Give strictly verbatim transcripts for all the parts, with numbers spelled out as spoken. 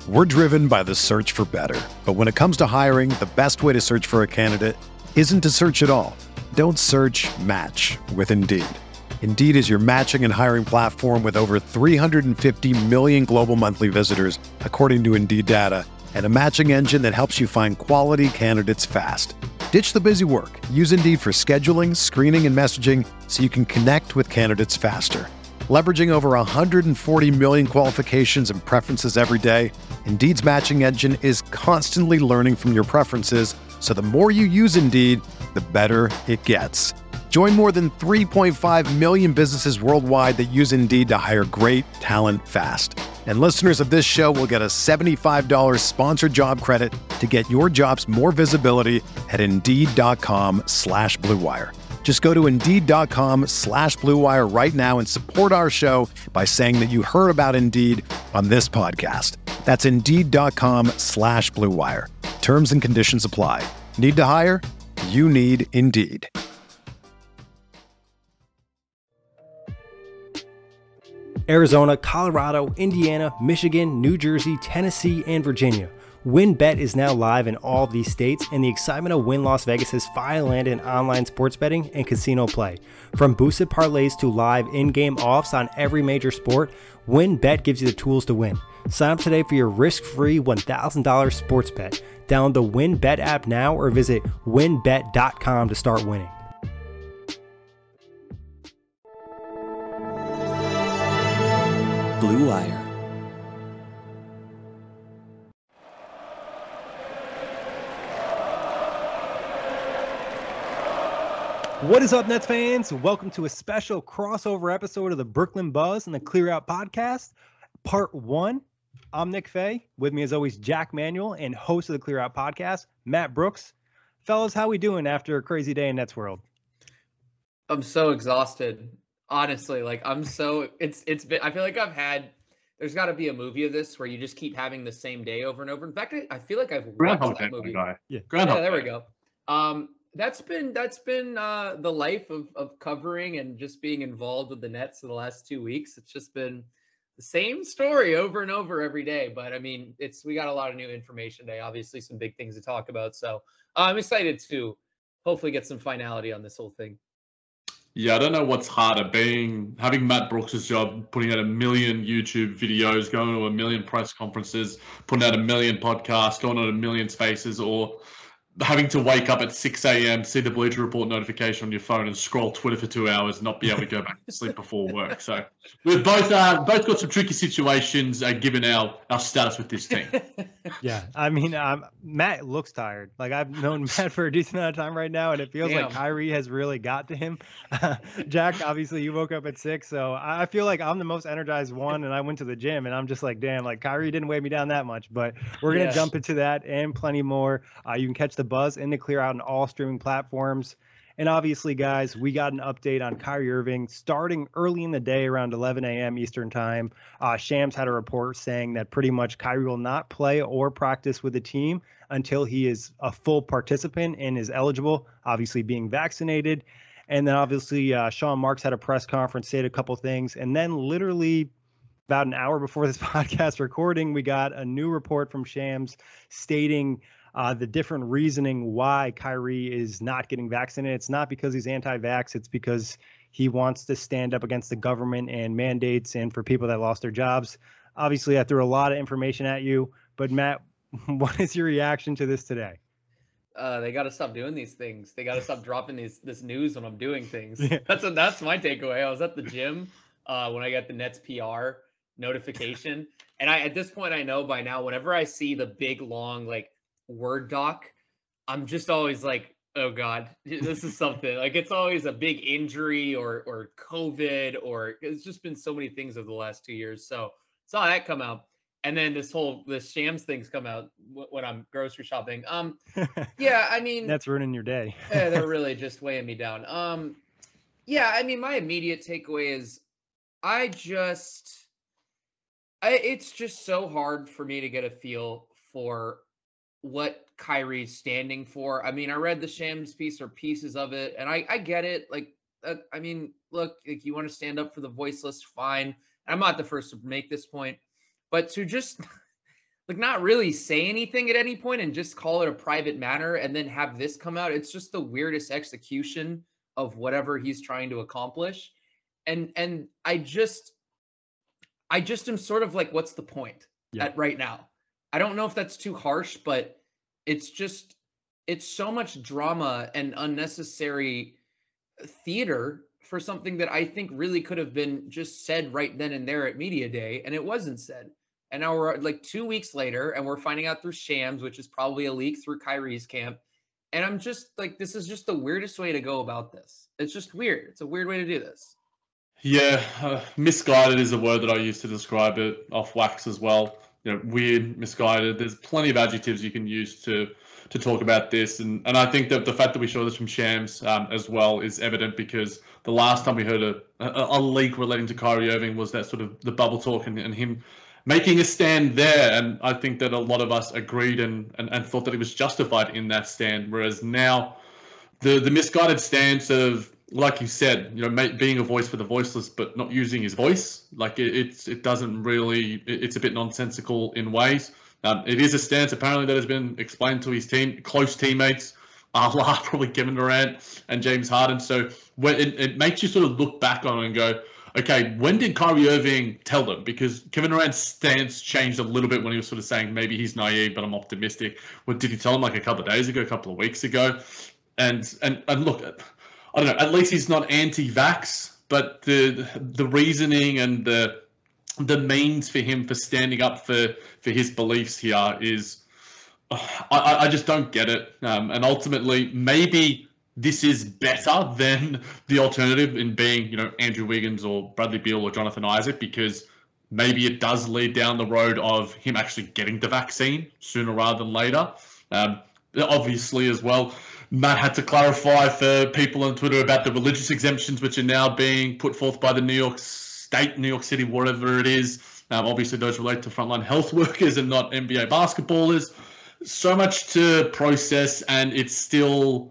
We're driven by the search for better. But when it comes to hiring, the best way to search for a candidate isn't to search at all. Don't search, match with Indeed. Indeed is your matching and hiring platform with over three hundred fifty million global monthly visitors, according to Indeed data, and a matching engine that helps you find quality candidates fast. Ditch the busy work. Use Indeed for scheduling, screening, and messaging so you can connect with candidates faster. Leveraging over one hundred forty million qualifications and preferences every day, Indeed's matching engine is constantly learning from your preferences, so the more you use Indeed, the better it gets. Join more than three point five million businesses worldwide that use Indeed to hire great talent fast. And listeners of this show will get a seventy-five dollars sponsored job credit to get your jobs more visibility at Indeed.com slash Blue Wire. Just go to Indeed.com slash Blue Wire right now and support our show by saying that you heard about Indeed on this podcast. That's Indeed.com slash Blue Wire. Terms and conditions apply. Need to hire? You need Indeed. Arizona, Colorado, Indiana, Michigan, New Jersey, Tennessee, and Virginia. WynnBET is now live in all of these states, and the excitement of Wynn Las Vegas has finally landed in online sports betting and casino play. From boosted parlays to live in-game offs on every major sport, WynnBET gives you the tools to win. Sign up today for your risk-free one thousand dollars sports bet. Download the WynnBET app now or visit wynn bet dot com to start winning. Blue Wire. What is up, Nets fans? Welcome to a special crossover episode of the Brooklyn Buzz and the Clear Out Podcast, Part one. I'm Nick Fay. With me, as always, Jack Manuel, and host of the Clear Out Podcast, Matt Brooks. Fellas, how we doing after a crazy day in Nets world? I'm so exhausted. Honestly, like I'm so it's it's been I feel like I've had there's got to be a movie of this where you just keep having the same day over and over. In fact, I, I feel like I've watched Groundhog that Day, movie. Guy. Yeah, Groundhog yeah, there we Day. go. Um, that's been that's been uh, the life of of covering and just being involved with the Nets for the last two weeks. It's just been the same story over and over every day. But I mean, it's we got a lot of new information today. Obviously, some big things to talk about. So uh, I'm excited to hopefully get some finality on this whole thing. Yeah, I don't know what's harder, being having Matt Brooks' job, putting out a million YouTube videos, going to a million press conferences, putting out a million podcasts, going on a million spaces, or having to wake up at six a.m., see the Bleacher Report notification on your phone and scroll Twitter for two hours and not be able to go back to sleep before work. So we've both uh, both got some tricky situations uh, given our, our status with this team. Yeah, I mean, um, Matt looks tired. Like, I've known Matt for a decent amount of time right now, and it feels Damn. like Kyrie has really got to him. Jack, obviously, you woke up at six, so I feel like I'm the most energized one, and I went to the gym, and I'm just like, damn, like, Kyrie didn't weigh me down that much. But we're going to Yeah. jump into that and plenty more. Uh, you can catch the Buzz and the Clear Out on all streaming platforms. And obviously, guys, we got an update on Kyrie Irving starting early in the day around eleven a.m. Eastern time. Uh, Shams had a report saying that pretty much Kyrie will not play or practice with the team until he is a full participant and is eligible, obviously being vaccinated. And then obviously uh, Sean Marks had a press conference, said a couple things. And then literally about an hour before this podcast recording, we got a new report from Shams stating Uh, the different reasoning why Kyrie is not getting vaccinated. It's not because he's anti-vax. It's because he wants to stand up against the government and mandates and for people that lost their jobs. Obviously, I threw a lot of information at you, but Matt, what is your reaction to this today? Uh, they got to stop doing these things. They got to stop dropping these this news when I'm doing things. Yeah. That's a, that's my takeaway. I was at the gym uh, when I got the Nets P R notification, and I at this point I know by now whenever I see the big long like Word doc, I'm just always like, oh God, this is something. Like it's always a big injury or or COVID or it's just been so many things over the last two years. So saw that come out. And then this whole this Shams things come out w- when I'm grocery shopping. Um, yeah, I mean That's ruining your day. yeah, they're really just weighing me down. Um, yeah, I mean my immediate takeaway is I just, I it's just so hard for me to get a feel for what Kyrie's standing for. I mean, I read the Shams piece or pieces of it, and I I get it. Like, uh, I mean, look, like you want to stand up for the voiceless, fine. I'm not the first to make this point. But to just like not really say anything at any point and just call it a private matter and then have this come out. It's just the weirdest execution of whatever he's trying to accomplish. And and I just I just am sort of like, what's the point yeah. at right now? I don't know if that's too harsh, but it's just it's so much drama and unnecessary theater for something that I think really could have been just said right then and there at Media Day, and it wasn't said. And now we're like two weeks later, and we're finding out through Shams, which is probably a leak through Kyrie's camp. And I'm just like, this is just the weirdest way to go about this. It's just weird. It's a weird way to do this. Yeah, uh, misguided is a word that I use to describe it. Off wax as well. You know, weird, misguided. There's plenty of adjectives you can use to to talk about this, and and I think that the fact that we saw this from Shams um, as well is evident, because the last time we heard a, a, a leak relating to Kyrie Irving was that sort of the bubble talk and, and him making a stand there, and I think that a lot of us agreed and, and, and thought that he was justified in that stand, whereas now the the misguided stance of, like you said, you know, being a voice for the voiceless, but not using his voice, like it, it's it doesn't really, it's a bit nonsensical in ways. Um, it is a stance apparently that has been explained to his team, close teammates, a la probably Kevin Durant and James Harden. So when it, it makes you sort of look back on it and go, okay, when did Kyrie Irving tell them? Because Kevin Durant's stance changed a little bit when he was sort of saying maybe he's naive, but I'm optimistic. What did he tell them like a couple of days ago, a couple of weeks ago? And and and look, I don't know. At least he's not anti-vax, but the the reasoning and the the means for him for standing up for, for his beliefs here is, uh, I, I just don't get it. Um, and ultimately, maybe this is better than the alternative in being, you know, Andrew Wiggins or Bradley Beal or Jonathan Isaac, because maybe it does lead down the road of him actually getting the vaccine sooner rather than later. Um, obviously, as well, Matt had to clarify for people on Twitter about the religious exemptions, which are now being put forth by the New York State, New York City, whatever it is. Um, obviously, those relate to frontline health workers and not N B A basketballers. So much to process, and it's still...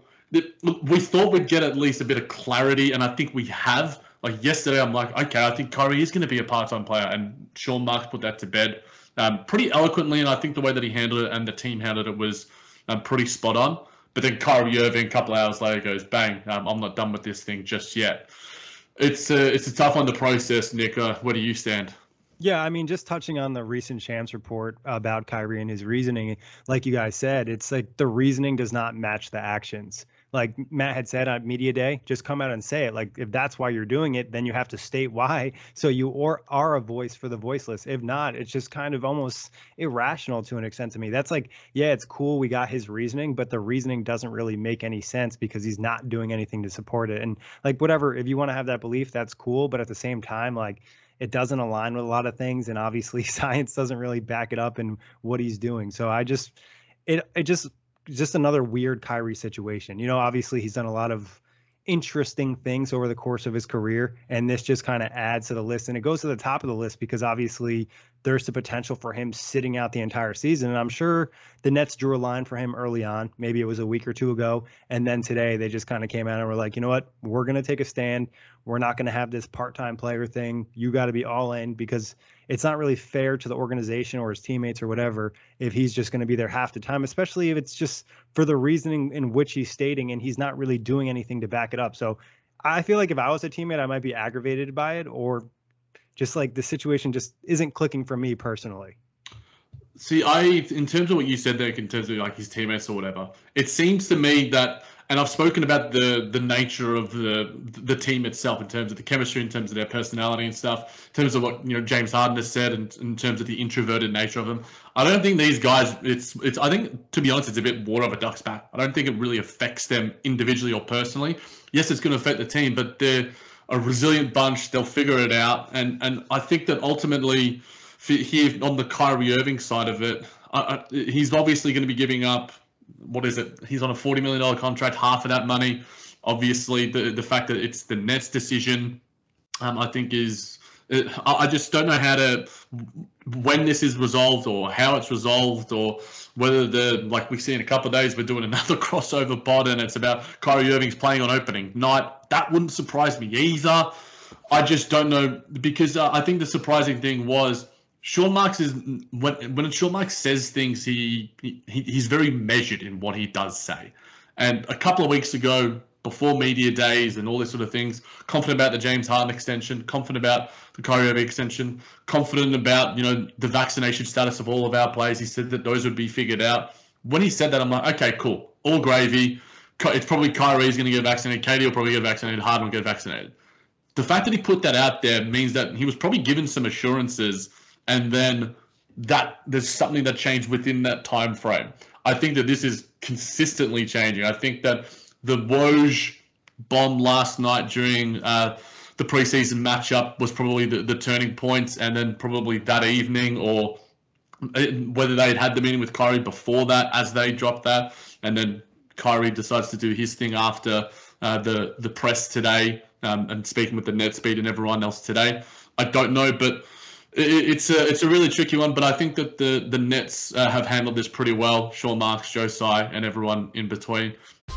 We thought we'd get at least a bit of clarity, and I think we have. Like yesterday, I'm like, okay, I think Kyrie is going to be a part-time player, and Sean Marks put that to bed um, pretty eloquently, and I think the way that he handled it and the team handled it was um, pretty spot on. But then Kyrie Irving, a couple of hours later, goes, bang, um, I'm not done with this thing just yet. It's a, it's a tough one to process, Nick. Uh, where do you stand? Yeah, I mean, just touching on the recent Shams report about Kyrie and his reasoning, like you guys said, it's like the reasoning does not match the actions. Like Matt had said on Media Day, just come out and say it. Like, if that's why you're doing it, then you have to state why. So you or are a voice for the voiceless. If not, it's just kind of almost irrational to an extent to me. That's like, yeah, it's cool. We got his reasoning, but the reasoning doesn't really make any sense because he's not doing anything to support it. And like, whatever, if you want to have that belief, that's cool. But at the same time, like, it doesn't align with a lot of things. And obviously science doesn't really back it up in what he's doing. So I just, it, it just, just another weird Kyrie situation. You know, obviously he's done a lot of interesting things over the course of his career, and this just kind of adds to the list, and it goes to the top of the list because obviously there's the potential for him sitting out the entire season. And I'm sure the Nets drew a line for him early on. Maybe it was a week or two ago. And then today they just kind of came out and were like, you know what, we're going to take a stand. We're not going to have this part-time player thing. You got to be all in, because it's not really fair to the organization or his teammates or whatever if he's just going to be there half the time, especially if it's just for the reasoning in which he's stating and he's not really doing anything to back it up. So I feel like if I was a teammate, I might be aggravated by it, or just like the situation just isn't clicking for me personally. See, I, in terms of what you said there, in terms of like his teammates or whatever, it seems to me that, and I've spoken about the the nature of the the team itself in terms of the chemistry, in terms of their personality and stuff, in terms of what, you know, James Harden has said, and in terms of the introverted nature of them. I don't think these guys, it's it's. I think, to be honest, it's a bit water of a duck's back. I don't think it really affects them individually or personally. Yes, it's going to affect the team, but they're a resilient bunch. They'll figure it out, and and I think that ultimately, for here on the Kyrie Irving side of it, I, I, he's obviously going to be giving up. What is it? He's on a forty million dollars contract, half of that money. Obviously, the the fact that it's the Nets' decision, um, I think is, it, I just don't know how to, when this is resolved or how it's resolved, or whether the, like we see in a couple of days, we're doing another crossover pod and it's about Kyrie Irving's playing on opening night. That wouldn't surprise me either. I just don't know, because uh, I think the surprising thing was Sean Marks is when when Sean Marks says things, he, he he's very measured in what he does say. And a couple of weeks ago, before media days and all this sort of things, confident about the James Harden extension, confident about the Kyrie Irving extension, confident about, you know, the vaccination status of all of our players. He said that those would be figured out. When he said that, I'm like, okay, cool, all gravy. It's probably Kyrie's going to get vaccinated. K D will probably get vaccinated. Harden will get vaccinated. The fact that he put that out there means that he was probably given some assurances, and then that there's something that changed within that time frame. I think that this is consistently changing. I think that the Woj bomb last night during uh, the preseason matchup was probably the, the turning point, and then probably that evening, or whether they had had the meeting with Kyrie before that as they dropped that, and then Kyrie decides to do his thing after uh, the, the press today um, and speaking with the NetSpeed and everyone else today. I don't know, but it, it's a it's a really tricky one, but I think that the, the Nets uh, have handled this pretty well. Sean Marks, Joe Tsai, and everyone in between.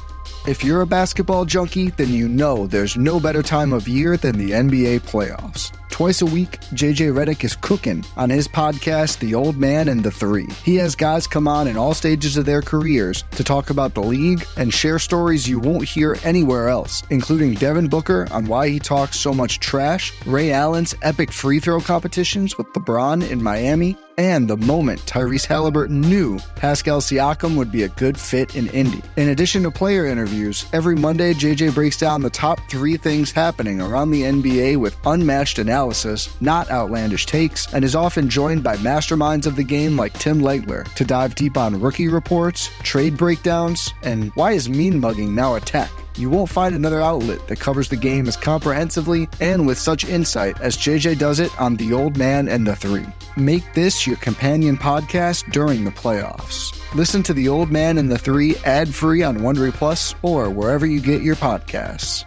If you're a basketball junkie, then you know there's no better time of year than the N B A playoffs. Twice a week, J J Redick is cooking on his podcast, The Old Man and the Three. He has guys come on in all stages of their careers to talk about the league and share stories you won't hear anywhere else, including Devin Booker on why he talks so much trash, Ray Allen's epic free throw competitions with LeBron in Miami, and the moment Tyrese Halliburton knew Pascal Siakam would be a good fit in Indy. In addition to player interviews, every Monday J J breaks down the top three things happening around the N B A with unmatched analysis, not outlandish takes, and is often joined by masterminds of the game like Tim Legler to dive deep on rookie reports, trade breakdowns, and why is mean mugging now a tech? You won't find another outlet that covers the game as comprehensively and with such insight as J J does it on The Old Man and the Three. Make this your companion podcast during the playoffs. Listen to The Old Man and the Three ad-free on Wondery Plus or wherever you get your podcasts.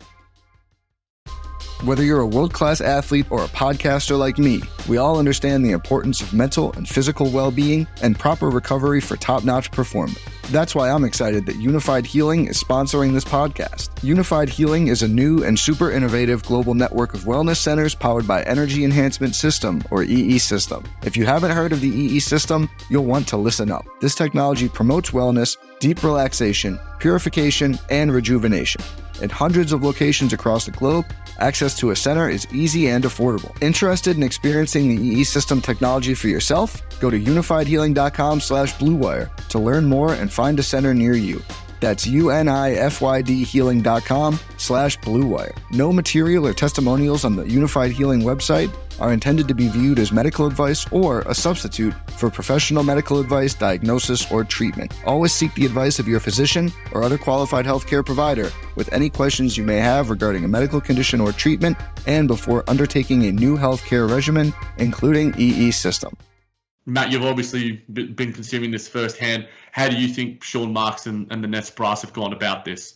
Whether you're a world-class athlete or a podcaster like me, we all understand the importance of mental and physical well-being and proper recovery for top-notch performance. That's why I'm excited that Unified Healing is sponsoring this podcast. Unified Healing is a new and super innovative global network of wellness centers powered by Energy Enhancement System, or E E System. If you haven't heard of the E E System, you'll want to listen up. This technology promotes wellness, deep relaxation, purification, and rejuvenation. In hundreds of locations across the globe, access to a center is easy and affordable. Interested in experiencing the E E System technology for yourself? Go to unified healing dot com slash blue wire to learn more and find a center near you. That's unified healing dot com slash blue wire. No material or testimonials on the Unified Healing website are intended to be viewed as medical advice or a substitute for professional medical advice, diagnosis, or treatment. Always seek the advice of your physician or other qualified healthcare provider with any questions you may have regarding a medical condition or treatment and before undertaking a new healthcare regimen, including E E System. Matt, you've obviously been consuming this firsthand. How do you think Sean Marks and, and the Nets brass have gone about this?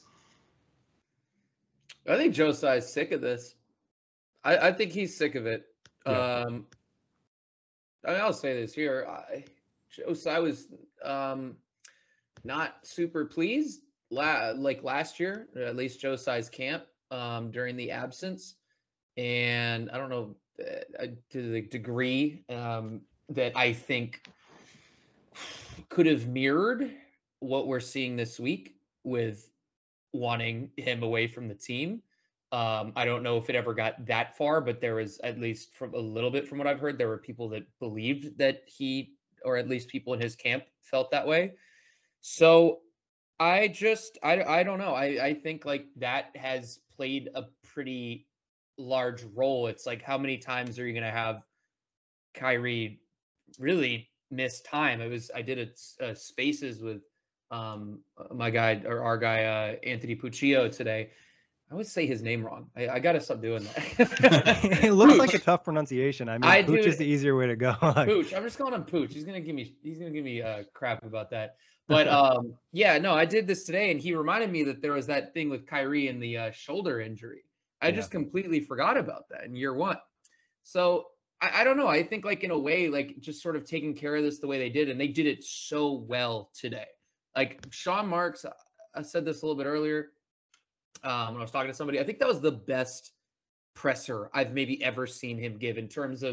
I think Joe Tsai is sick of this. I, I think he's sick of it. Yeah. Um, I mean, I'll say this here. I, Joe Tsai was um, not super pleased la- like last year, or at least Joe Tsai's camp um, during the absence. And I don't know uh, to the degree um, that I think could have mirrored what we're seeing this week with wanting him away from the team. Um, I don't know if it ever got that far, but there was, at least from a little bit from what I've heard, there were people that believed that he, or at least people in his camp, felt that way. So I just, I, I don't know. I, I think like that has played a pretty large role. It's like, how many times are you going to have Kyrie really miss time? It was, I did a, a spaces with um, my guy or our guy, uh, Anthony Puccio today. I always say his name wrong. I, I got to stop doing that. It looks like a tough pronunciation. I mean, I Pooch do, is the easier way to go. Pooch. I'm just calling him Pooch. He's gonna give me. He's gonna give me uh, crap about that. But um, yeah, no, I did this today, and he reminded me that there was that thing with Kyrie and the uh, shoulder injury. I yeah. just completely forgot about that in year one. So I, I don't know. I think like in a way, like just sort of taking care of this the way they did, and they did it so well today. Like Sean Marks, I said this a little bit earlier. Um, when I was talking to somebody, I think that was the best presser I've maybe ever seen him give in terms of, yeah.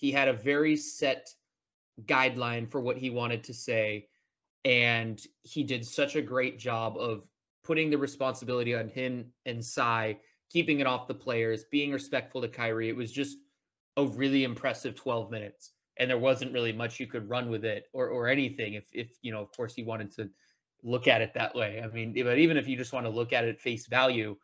He had a very set guideline for what he wanted to say. And he did such a great job of putting the responsibility on him and Sai, keeping it off the players, being respectful to Kyrie. It was just a really impressive twelve minutes. And there wasn't really much you could run with it or or anything if, if you know, of course, he wanted to look at it that way. I mean, but even if you just want to look at it at face value,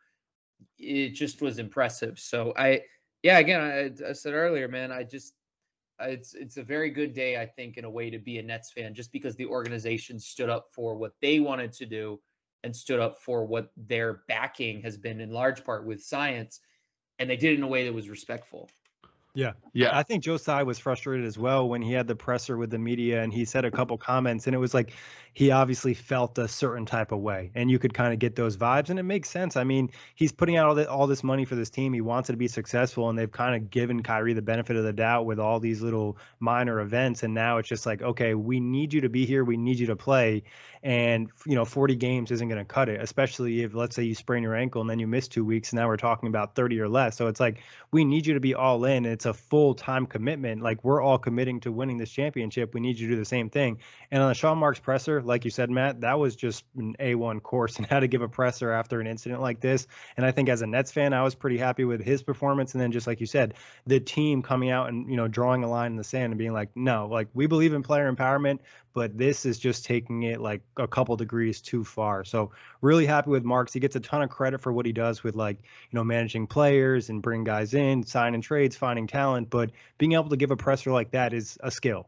it just was impressive. So I, yeah, again, I, I said earlier, man, I just, it's it's a very good day, I think, in a way to be a Nets fan, just because the organization stood up for what they wanted to do and stood up for what their backing has been in large part with science. And they did it in a way that was respectful. Yeah. Yeah. I think Joe Tsai was frustrated as well when he had the presser with the media and he said a couple comments, and it was like he obviously felt a certain type of way, and you could kind of get those vibes, and it makes sense. I mean, he's putting out all, the, all this money for this team. He wants it to be successful, and they've kind of given Kyrie the benefit of the doubt with all these little minor events, and now it's just like, okay, we need you to be here. We need you to play, and, you know, forty games isn't going to cut it, especially if, let's say, you sprain your ankle and then you miss two weeks, and now we're talking about thirty or less. So it's like, we need you to be all in. It's a full-time commitment. Like, we're all committing to winning this championship. We need you to do the same thing. And on the Sean Marks presser, like you said, Matt, that was just an A one course in how to give a presser after an incident like this. And I think as a Nets fan, I was pretty happy with his performance. And then just like you said, the team coming out and, you know, drawing a line in the sand and being like, no, like, we believe in player empowerment, but this is just taking it like a couple degrees too far. So really happy with Marks. He gets a ton of credit for what he does with, like, you know, managing players and bring guys in, signing trades, finding talent. But being able to give a presser like that is a skill.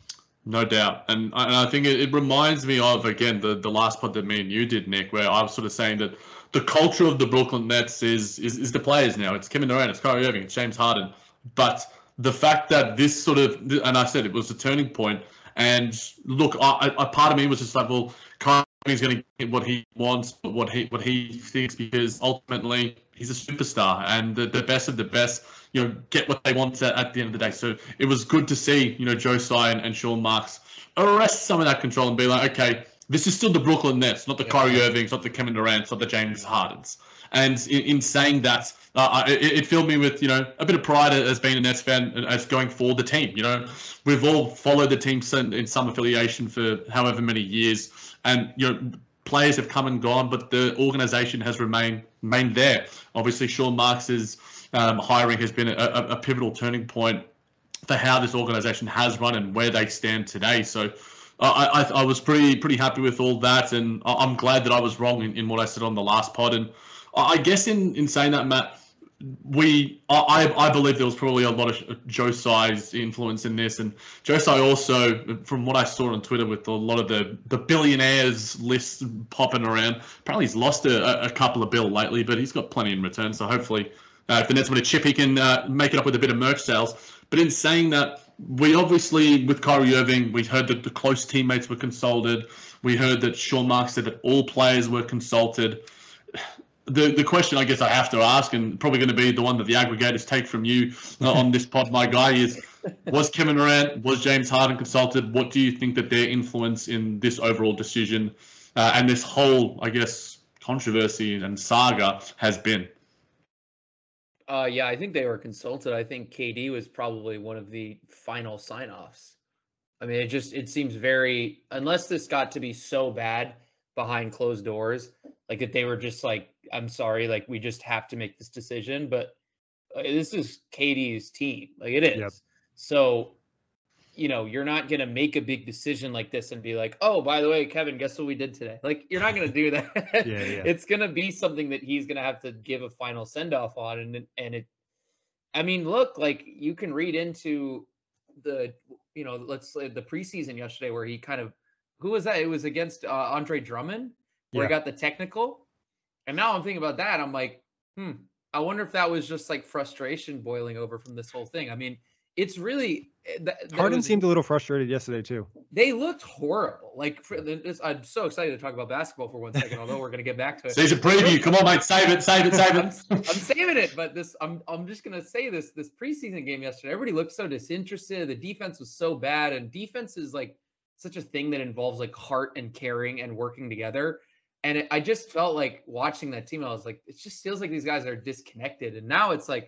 No doubt. And I, and I think it, it reminds me of, again, the, the last pod that me and you did, Nick, where I was sort of saying that the culture of the Brooklyn Nets is is, is the players now. It's Kevin Durant, it's Kyrie Irving, it's James Harden. But the fact that this sort of, and I said it was a turning point. And look, I, I, part of me was just like, well, Kyrie's going to get what he wants, what he what he thinks, because ultimately he's a superstar, and the, the best of the best, you know, get what they want to, at the end of the day. So it was good to see, you know, Joe Tsai and, and Sean Marks arrest some of that control and be like, okay, this is still the Brooklyn Nets, not the yeah. Kyrie Irvings, not the Kevin Durant's, not the James Hardens. And in, in saying that, uh, it, it filled me with, you know, a bit of pride as being a Nets fan, as going for the team. You know, we've all followed the team in some affiliation for however many years, and, you know, players have come and gone, but the organization has remained remained there. Obviously, Sean Marks's um, hiring has been a, a, a pivotal turning point for how this organization has run and where they stand today. So I, I, I was pretty pretty happy with all that, and I'm glad that I was wrong in, in what I said on the last pod. And I guess in, in saying that, Matt, we I, I believe there was probably a lot of Joe Tsai's influence in this. And Joe Tsai also, from what I saw on Twitter with a lot of the, the billionaires lists popping around, apparently he's lost a, a couple of bill lately, but he's got plenty in return. So hopefully uh, if the Nets want to chip, he can uh, make it up with a bit of merch sales. But in saying that, we obviously, with Kyrie Irving, we heard that the close teammates were consulted. We heard that Sean Marks said that all players were consulted. The the question I guess I have to ask, and probably going to be the one that the aggregators take from you uh, on this pod, my guy, is, was Kevin Durant, was James Harden consulted? What do you think that their influence in this overall decision uh, and this whole, I guess, controversy and saga has been? Uh, yeah, I think they were consulted. I think K D was probably one of the final sign-offs. I mean, it just, it seems very, unless this got to be so bad behind closed doors, like that they were just like, I'm sorry, like, we just have to make this decision. But uh, this is K D's team. Like, it is. Yep. So, you know, you're not going to make a big decision like this and be like, oh, by the way, Kevin, guess what we did today? Like, you're not going to do that. yeah, yeah. It's going to be something that he's going to have to give a final send off on. And, and it, I mean, look, like, you can read into the, you know, let's say the preseason yesterday where he kind of, who was that? It was against uh, Andre Drummond, where yeah. he got the technical. And now I'm thinking about that. I'm like, hmm, I wonder if that was just like frustration boiling over from this whole thing. I mean, it's really that, Harden was, seemed a little frustrated yesterday too. They looked horrible. Like, for this, I'm so excited to talk about basketball for one second, although we're going to get back to it. Season preview. Come on, mate. Save it, save it, save it. I'm, I'm saving it. But this, I'm, I'm just going to say this, this preseason game yesterday, everybody looked so disinterested. The defense was so bad. And defense is like such a thing that involves like heart and caring and working together. And it, I just felt like watching that team, I was like, it just feels like these guys are disconnected. And now it's like,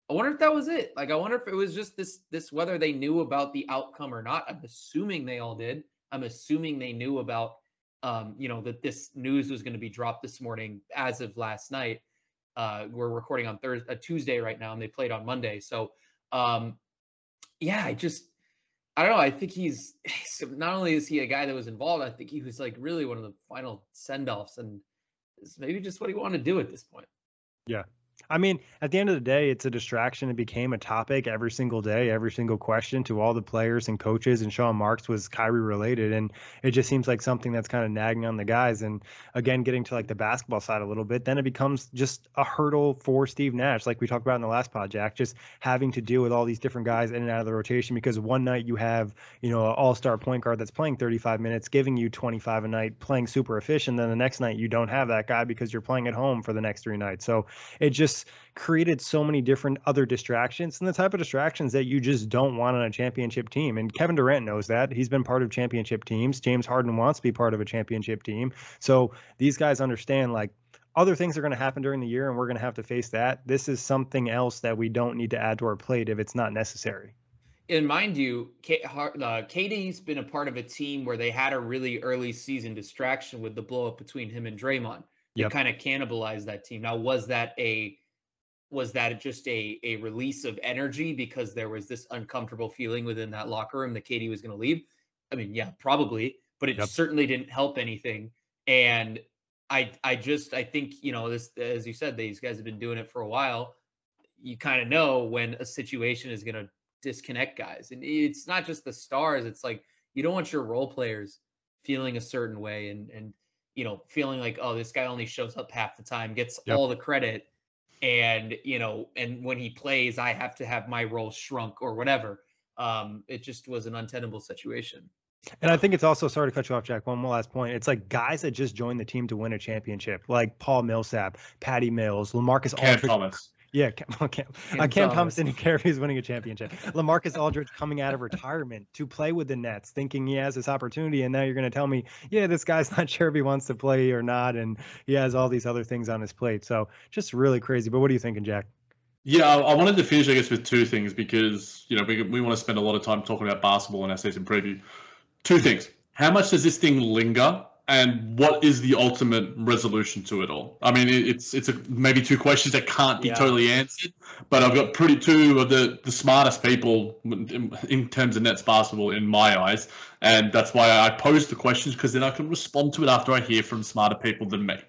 I wonder if that was it. Like, I wonder if it was just this, this, whether they knew about the outcome or not. I'm assuming they all did. I'm assuming they knew about, um, you know, that this news was going to be dropped this morning as of last night. Uh, we're recording on Thursday, uh, Tuesday right now, and they played on Monday. So, um, yeah, I just, I don't know. I think he's, not only is he a guy that was involved, I think he was like really one of the final send-offs, and it's maybe just what he wanted to do at this point. Yeah. I mean, at the end of the day, it's a distraction. It became a topic every single day, every single question to all the players and coaches. And Sean Marks was Kyrie related. And it just seems like something that's kind of nagging on the guys. And again, getting to like the basketball side a little bit, then it becomes just a hurdle for Steve Nash, like we talked about in the last pod, Jack, just having to deal with all these different guys in and out of the rotation, because one night you have, you know, an all-star point guard that's playing thirty-five minutes, giving you twenty-five a night, playing super efficient. Then the next night you don't have that guy because you're playing at home for the next three nights. So it just created so many different other distractions, and the type of distractions that you just don't want on a championship team. And Kevin Durant knows that. He's been part of championship teams. James Harden wants to be part of a championship team. So these guys understand, like, other things are going to happen during the year and we're going to have to face that. This is something else that we don't need to add to our plate if it's not necessary. And mind you, K- uh, K D's been a part of a team where they had a really early season distraction with the blow up between him and Draymond. They yep. kind of cannibalized that team. Now, was that a was that just a a release of energy because there was this uncomfortable feeling within that locker room that K D was going to leave? I mean, yeah, probably, but it yep. certainly didn't help anything. And I I just I think, you know, this, as you said, these guys have been doing it for a while. You kind of know when a situation is going to disconnect guys, and it's not just the stars. It's like, you don't want your role players feeling a certain way and and you know, feeling like, oh, this guy only shows up half the time, gets yep. all the credit. And, you know, and when he plays, I have to have my role shrunk or whatever. Um, it just was an untenable situation. And I think it's also, sorry to cut you off, Jack, one more last point. It's like guys that just joined the team to win a championship, like Paul Millsap, Patty Mills, LaMarcus Cam Aldridge. Thomas. Yeah, Cam, Cam, Cam, uh, Cam Thomas didn't care if he's winning a championship. LaMarcus Aldridge coming out of retirement to play with the Nets, thinking he has this opportunity, and now you're going to tell me, yeah, this guy's not sure if he wants to play or not, and he has all these other things on his plate. So just really crazy. But what are you thinking, Jack? Yeah, I wanted to finish, I guess, with two things because, you know, we, we want to spend a lot of time talking about basketball in our season preview. Two things. How much does this thing linger? And what is the ultimate resolution to it all? I mean, it's it's a, maybe two questions that can't be yeah. totally answered, but I've got pretty two of the, the smartest people in, in terms of Nets basketball in my eyes, and that's why I pose the questions, because then I can respond to it after I hear from smarter people than me.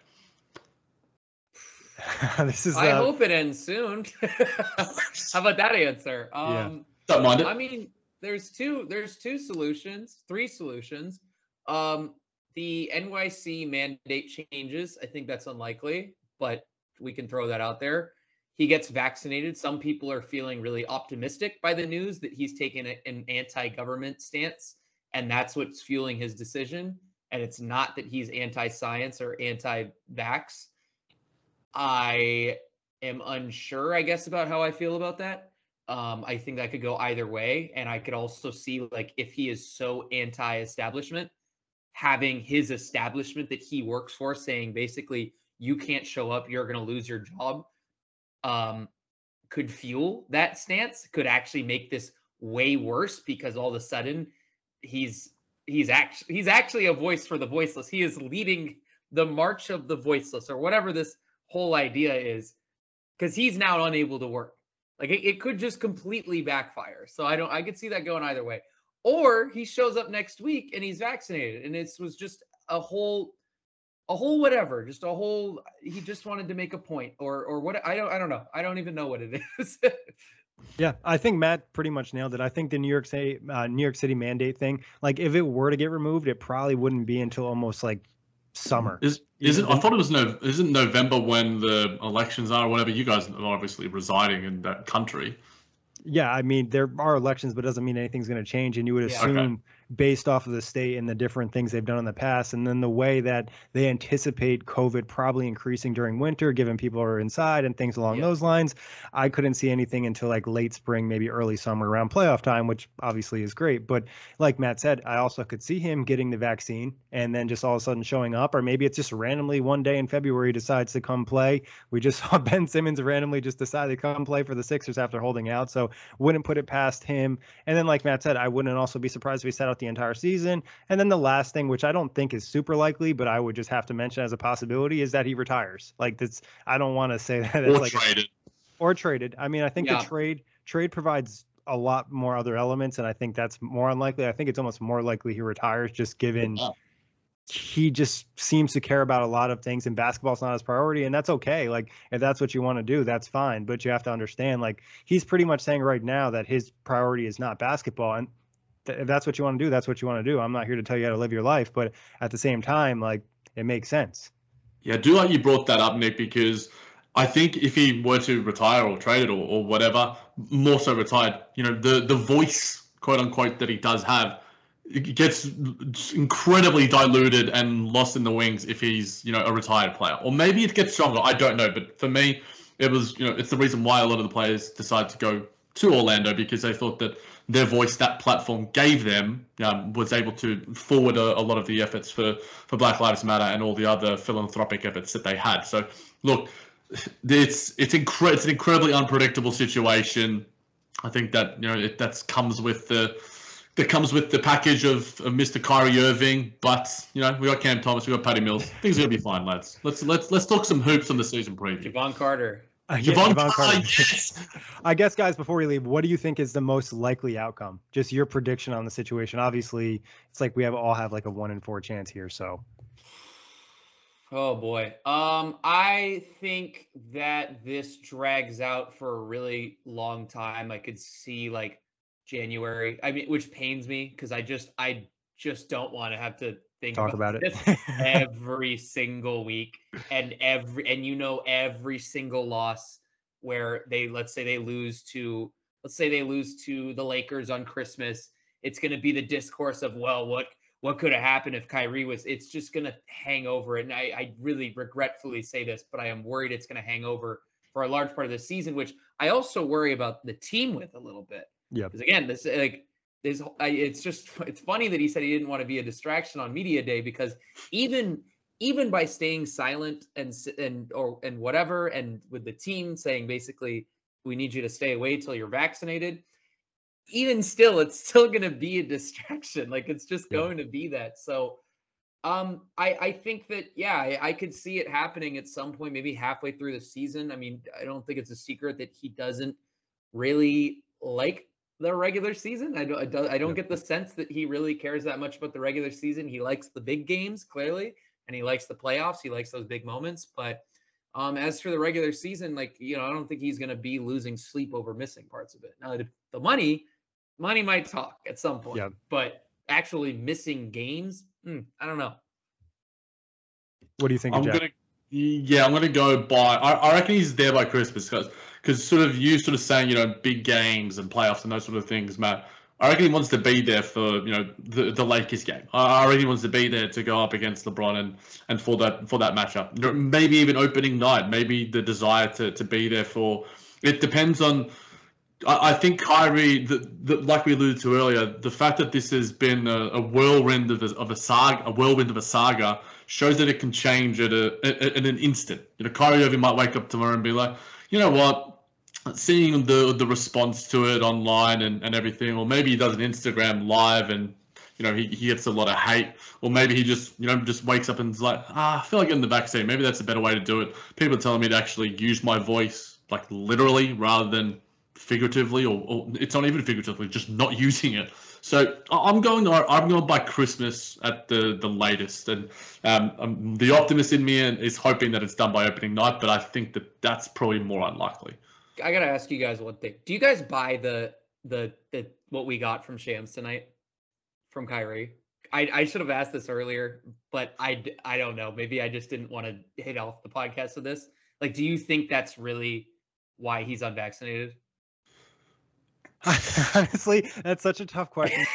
This is. I uh... hope it ends soon. How about that answer? Um, yeah. Don't mind it. I mean, there's two. There's two solutions, three solutions. Um. The N Y C mandate changes. I think that's unlikely, but we can throw that out there. He gets vaccinated. Some people are feeling really optimistic by the news that he's taken a, an anti-government stance, and that's what's fueling his decision. And it's not that he's anti-science or anti-vax. I am unsure, I guess, about how I feel about that. Um, I think that could go either way. And I could also see, like, if he is so anti-establishment, having his establishment that he works for saying basically, you can't show up, you're going to lose your job, um, could fuel that stance, could actually make this way worse, because all of a sudden he's he's actually he's actually a voice for the voiceless. He is leading the march of the voiceless, or whatever this whole idea is, because he's now unable to work. Like, it, it could just completely backfire. So I don't I could see that going either way. Or he shows up next week and he's vaccinated, and it was just a whole, a whole whatever, just a whole. He just wanted to make a point, or or what? I don't I don't know. I don't even know what it is. Yeah, I think Matt pretty much nailed it. I think the New York City uh, New York City mandate thing, like if it were to get removed, it probably wouldn't be until almost like summer. Is is it? I thought it was no. Isn't November when the elections are, or whatever? You guys are obviously residing in that country. Yeah, I mean, there are elections, but it doesn't mean anything's going to change. And you would assume, okay. based off of the state and the different things they've done in the past. And then the way that they anticipate COVID probably increasing during winter, given people are inside and things along Yeah. those lines, I couldn't see anything until like late spring, maybe early summer around playoff time, which obviously is great. But like Matt said, I also could see him getting the vaccine and then just all of a sudden showing up, or maybe it's just randomly one day in February decides to come play. We just saw Ben Simmons randomly just decide to come play for the Sixers after holding out. So wouldn't put it past him. And then like Matt said, I wouldn't also be surprised if he sat out the entire season. And then the last thing, which I don't think is super likely, but I would just have to mention as a possibility, is that he retires. Like that's, I don't want to say that Or it's like traded. A, or traded. I mean, I think Yeah. the trade trade provides a lot more other elements, and I think that's more unlikely. I think it's almost more likely he retires, just given Yeah. he just seems to care about a lot of things, and basketball's not his priority, and that's okay. Like if that's what you want to do, that's fine. But you have to understand, like he's pretty much saying right now that his priority is not basketball, and th- if that's what you want to do, that's what you want to do. I'm not here to tell you how to live your life, but at the same time, like it makes sense. Yeah, I do like you brought that up, Nick, because I think if he were to retire or trade it or, or whatever, more so retired, you know, the, the voice, quote unquote, that he does have, it gets incredibly diluted and lost in the wings if he's, you know, a retired player. Or maybe it gets stronger. I don't know. But for me, it was, you know, it's the reason why a lot of the players decided to go to Orlando, because they thought that their voice, that platform gave them, um, was able to forward a, a lot of the efforts for, for Black Lives Matter and all the other philanthropic efforts that they had. So, look, it's it's, incre- it's an incredibly unpredictable situation. I think that, you know, it that's comes with the that comes with the package of, of Mister Kyrie Irving. But, you know, we got Cam Thomas, we got Patty Mills. Things are gonna be fine, lads. Let's let's let's talk some hoops on the season preview. Javon Carter. Uh, yeah, Javon Javon Carter, Carter. yes. I guess, guys, before we leave, what do you think is the most likely outcome? Just your prediction on the situation. Obviously, it's like we have all have like a one in four chance here. So, Oh boy. Um, I think that this drags out for a really long time. I could see like January. I mean, which pains me because I just I just don't want to have to think talk about it. this every single week and every and you know every single loss where they let's say they lose to let's say they lose to the Lakers on Christmas. It's going to be the discourse of, well, what what could have happened if Kyrie was, it's just going to hang over. And I, I really regretfully say this, but I am worried it's going to hang over for a large part of the season, which I also worry about the team with a little bit. Yeah. Because again, this like this, I, it's just, it's funny that he said he didn't want to be a distraction on media day, because even, even by staying silent and, and, or, and whatever, and with the team saying basically, we need you to stay away till you're vaccinated, even still, it's still going to be a distraction. Like it's just Yeah. going to be that. So um, I, I think that, yeah, I, I could see it happening at some point, maybe halfway through the season. I mean, I don't think it's a secret that he doesn't really like the regular season. I don't, I don't, I don't Yeah. get the sense that he really cares that much about the regular season. He likes the big games, clearly, and he likes the playoffs. He likes those big moments. But um, as for the regular season, like, you know, I don't think he's going to be losing sleep over missing parts of it. Now, the, the money, money might talk at some point, Yeah. but actually missing games, hmm, I don't know. What do you think, I'm Jack? gonna, yeah, I'm gonna go by. I, I reckon he's there by Christmas, because because sort of you sort of saying, you know, big games and playoffs and those sort of things, Matt. I reckon he wants to be there for, you know, the, the Lakers game. I, I reckon he wants to be there to go up against LeBron and, and for that for that matchup. Maybe even opening night. Maybe the desire to, to be there for. It depends on. I, I think Kyrie, the, the, like we alluded to earlier, the fact that this has been a, a whirlwind of a, of a saga, a whirlwind of a saga, shows that it can change at a at, at an instant. You know, Kyrie Irving might wake up tomorrow and be like, you know what, seeing the the response to it online and, and everything, or maybe he does an Instagram live and, you know, he, he gets a lot of hate, or maybe he just, you know, just wakes up and is like, ah, I feel like getting the vaccine. Maybe that's a better way to do it. People are telling me to actually use my voice, like literally, rather than figuratively, or, or it's not even figuratively, just not using it. So I'm going, I'm going by Christmas at the, the latest, and um, um, the optimist in me is hoping that it's done by opening night, but I think that that's probably more unlikely. I gotta ask you guys one thing. Do you guys buy the the the what we got from Shams tonight from Kyrie? I, I should have asked this earlier, but I, I don't know. Maybe I just didn't want to hit off the podcast with this. Like, do you think that's really why he's unvaccinated? Honestly, that's such a tough question.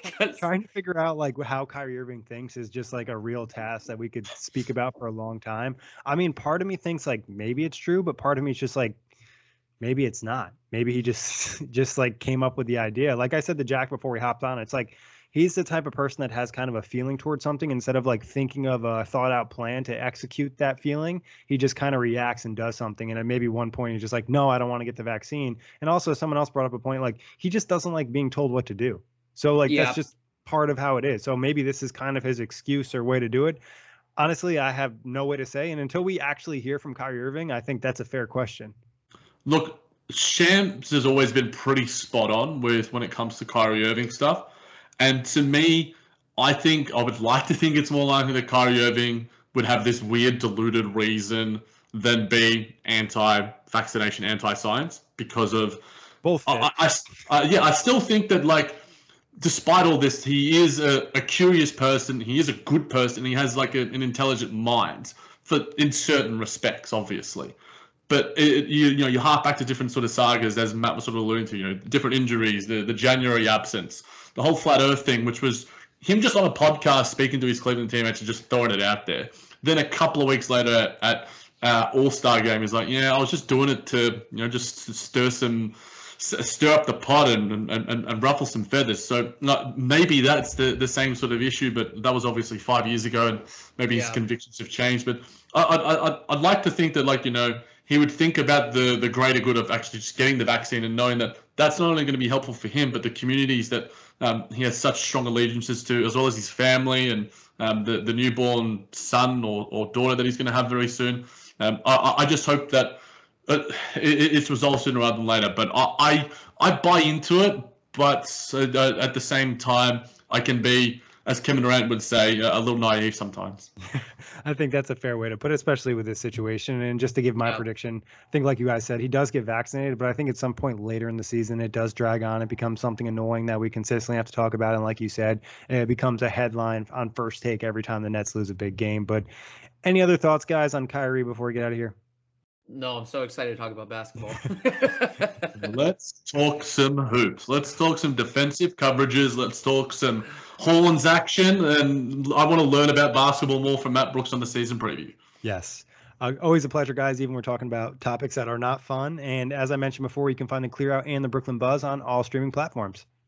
Trying to figure out like how Kyrie Irving thinks is just like a real task that we could speak about for a long time. I mean, part of me thinks like maybe it's true, but part of me is just like maybe it's not. Maybe he just just like came up with the idea. Like I said to Jack before we hopped on, it's like he's the type of person that has kind of a feeling towards something instead of like thinking of a thought out plan to execute that feeling. He just kind of reacts and does something. And at maybe one point he's just like, no, I don't want to get the vaccine. And also someone else brought up a point, like he just doesn't like being told what to do. So like, Yeah. that's just part of how it is. So maybe this is kind of his excuse or way to do it. Honestly, I have no way to say. And until we actually hear from Kyrie Irving, I think that's a fair question. Look, Shams has always been pretty spot on with when it comes to Kyrie Irving stuff. And to me, I think I would like to think it's more likely that Kyrie Irving would have this weird deluded reason than be anti-vaccination, anti-science because of Both. I, I, I, uh, yeah, I still think that like, despite all this, he is a, a curious person. He is a good person. He has like a, an intelligent mind for in certain respects, obviously. But it, you, you know, you hark back to different sort of sagas, as Matt was sort of alluding to. You know, different injuries, the the January absence, the whole flat Earth thing, which was him just on a podcast speaking to his Cleveland teammates and just throwing it out there. Then a couple of weeks later at uh, All-Star game, he's like, "Yeah, I was just doing it to you know just to stir some." stir up the pot and, and, and, and ruffle some feathers." So not, maybe that's the, the same sort of issue, but that was obviously five years ago, and maybe his Yeah. convictions convictions have changed. But I, I, I, I'd like to think that, like, you know, he would think about the, the greater good of actually just getting the vaccine and knowing that that's not only going to be helpful for him, but the communities that um, he has such strong allegiances to, as well as his family and um, the, the newborn son or, or daughter that he's going to have very soon. Um, I, I just hope that Uh, it, it's resolved sooner rather than later, but I I, I buy into it. But uh, at the same time, I can be, as Kevin Durant would say, a little naive sometimes. I think that's a fair way to put it, especially with this situation. And just to give my Yeah. prediction, I think like you guys said, he does get vaccinated, but I think at some point later in the season, it does drag on. It becomes something annoying that we consistently have to talk about. And like you said, it becomes a headline on First Take every time the Nets lose a big game. But any other thoughts, guys, on Kyrie before we get out of here? No, I'm so excited to talk about basketball. Let's talk some hoops. Let's talk some defensive coverages. Let's talk some Horns action. And I want to learn about basketball more from Matt Brooks on the season preview. Yes. Uh, always a pleasure, guys, even we're talking about topics that are not fun. And as I mentioned before, you can find the Clear Out and the Brooklyn Buzz on all streaming platforms.